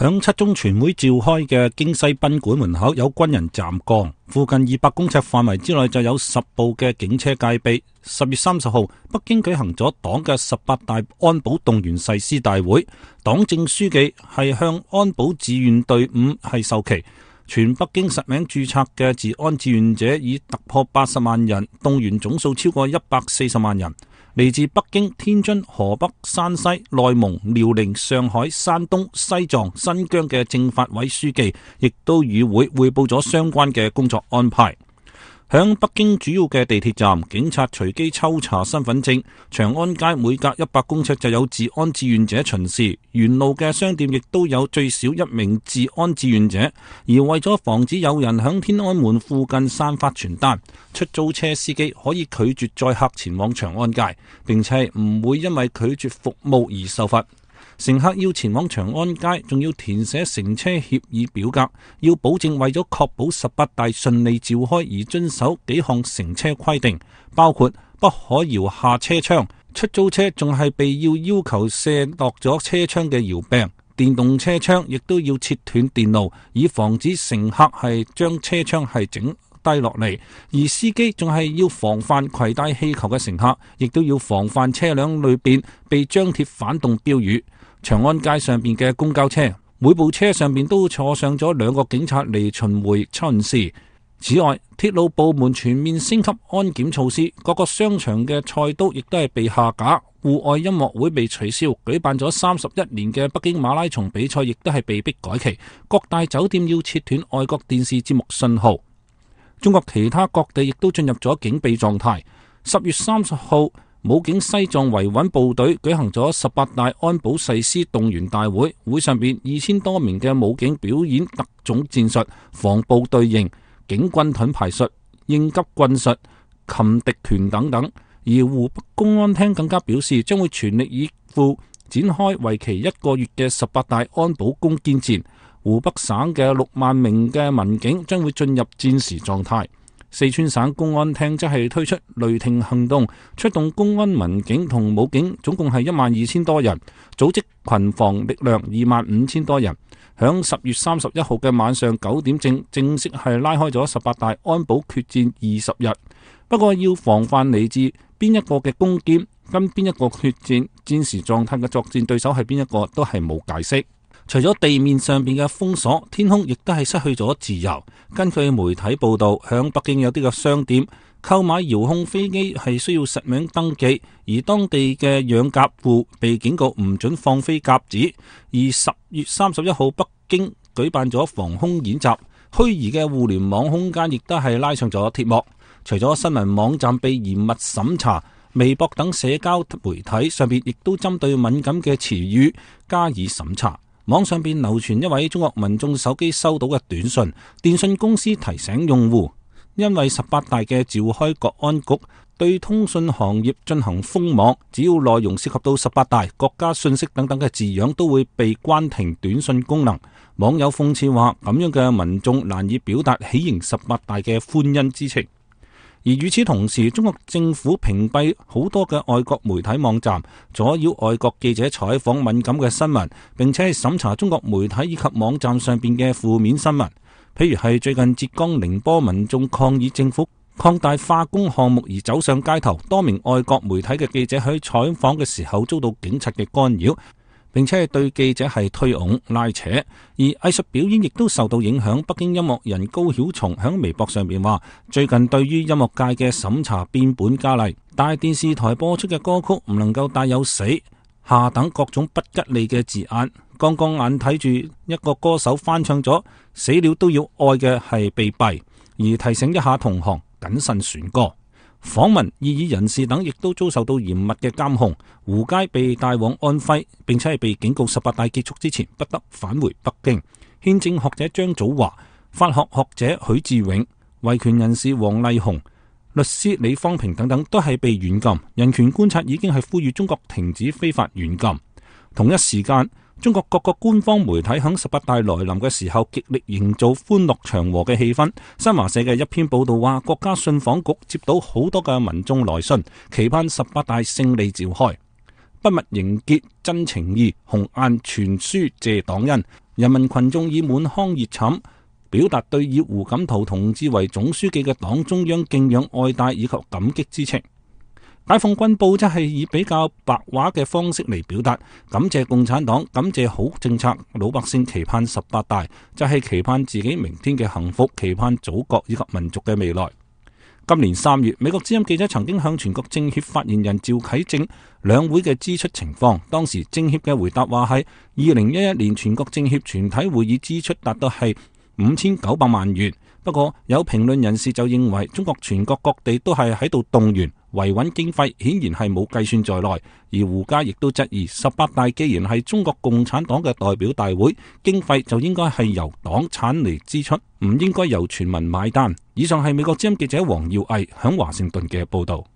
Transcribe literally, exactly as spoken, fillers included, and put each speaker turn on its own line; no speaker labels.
響七中全會召開嘅京西賓館門口有軍人站崗，附近二百公尺範圍之內就有十部嘅警車戒備。十月三十號，北京舉行咗黨嘅十八大安保動員誓師大會，黨政書記係向安保志願隊伍係授旗。全北京實名註冊嘅治安志願者已突破八十萬人，動員總數超過一百四十萬人。嚟自北京、天津、河北、山西、內蒙、遼寧、上海、山東、西藏、新疆嘅政法委書記，亦都與會匯報咗相關嘅工作安排。響北京主要嘅地鐵站，警察隨機抽查身份證；長安街每隔一百公尺就有治安志願者巡視，沿路嘅商店亦都有最少一名治安志願者。而為咗防止有人響天安門附近散發傳單，出租車司機可以拒絕載客前往長安街，並且唔會因為拒絕服務而受罰。乘客要前往長安街，仲要填寫乘車協議表格，要保證為咗確保十八大順利召開而遵守幾項乘車規定，包括不可搖下車窗，出租車仲係被要要求卸落咗車窗嘅搖柄，電動車窗亦都要切斷電路，以防止乘客係將車窗係整低落嚟。而司機仲係要防範攜帶氣球嘅乘客，亦都要防範車輛裏邊被張貼反動標語。長安街上邊嘅公交車，每部車上邊都坐上咗兩個警察嚟巡迴巡視。此外，鐵路部門全面升級安檢措施，各個商場嘅菜刀亦都係被下架，戶外音樂會被取消，舉辦咗三十一年嘅北京馬拉松比賽亦都係被迫改期，各大酒店要切斷外國電視節目信號。中國其他各地亦都進入咗警備狀態。十月三十號，武警西藏維穩部隊舉行咗十八大安保誓師動員大會，會上邊二千多名嘅武警表演特種戰術、防暴隊形、警棍盾牌術、應急棍術、擒敵拳等等。而湖北公安廳更加表示，將會全力以赴展開為期一個月嘅十八大安保攻堅戰。湖北省嘅六萬名嘅民警將會進入戰時狀態。四川省公安廳則係推出雷霆行動，出動公安、民警同武警，總共係一萬二千多人，組織群防力量二萬五千多人。響十月三十一號嘅晚上九點正，正式係拉開咗十八大安保決戰二十日。不過要防範嚟自邊一個嘅攻堅，跟邊一個決戰，戰時狀態嘅作戰對手係邊一個，都係冇解釋。除咗地面上邊嘅封鎖，天空亦都係失去咗自由。根據媒體報道，響北京有啲嘅商店購買遙控飛機係需要實名登記，而當地嘅養鴿戶被警告唔准放飛鴿子。而十月三十一號，北京舉辦咗防空演習，虛擬嘅互聯網空間亦都係拉上咗鐵幕。除咗新聞網站被嚴密審查，微博等社交媒體上邊亦都針對敏感嘅詞語加以審查。網上邊流傳一位中國民眾手機收到嘅短信，電信公司提醒用戶，因為十八大嘅召開，國安局對通訊行業進行封網，只要內容涉及到十八大、國家信息等等嘅字樣，都會被關停短信功能。網友諷刺話，咁樣嘅民眾難以表達喜迎十八大嘅歡欣之情。而與此同時，中國政府屏蔽好多嘅外國媒體網站，阻擾外國記者採訪敏感嘅新聞，並且係審查中國媒體以及網站上邊嘅負面新聞。譬如係最近浙江寧波民眾抗議政府擴大化工項目而走上街頭，多名外國媒體嘅記者喺採訪嘅時候遭到警察嘅干擾，並且係對記者係推擁拉扯。而藝術表演亦都受到影響。北京音樂人高曉松喺微博上面話，最近對於音樂界嘅審查變本加厲，大電視台播出嘅歌曲唔能夠帶有死、下等各種不吉利嘅字眼。剛剛眼睇住一個歌手翻唱咗死了都要愛嘅係被斃，而提醒一下同行謹慎選歌。訪問異議人士等亦都遭受到嚴密嘅監控。胡佳被帶往安徽，並且係被警告十八大結束之前不得返回北京。憲政學者張祖華、法學學者許志永、維權人士王麗紅、律師李方平等等都係被軟禁。人權觀察已經係呼籲中國停止非法軟禁。同一時間，中國各個官方媒體喺十八大來臨嘅時候極力營造歡樂祥和嘅氣氛。新華社嘅一篇報道話，國家信訪局接到好多嘅民眾來信，期盼十八大勝利召開。筆墨凝結真情意，紅雁傳書謝黨恩。 人民群眾以滿腔熱忱表達對以胡錦濤同志為總書記嘅黨中央敬仰愛戴以及感激之情。解放軍報則係以比較白話嘅方式嚟表達，感謝共產黨，感謝好政策，老百姓期盼十八大，就係期盼自己明天嘅幸福，期盼祖國以及民族嘅未來。今年三月，美國之音記者曾經向全國政協發言人趙啟正兩會嘅支出情況，當時政協嘅回答話係二零一一年全國政協全體會議支出達到係五千九百萬元。不過有評論人士就認為，中國全國各地都係喺度動員維穩經費，顯然係冇計算在內。而胡佳亦都質疑，十八大既然係中國共產黨嘅代表大會，經費就應該係由黨產嚟支出，唔應該由全民買單。以上係美國之音記者黃耀毅響華盛頓嘅報道。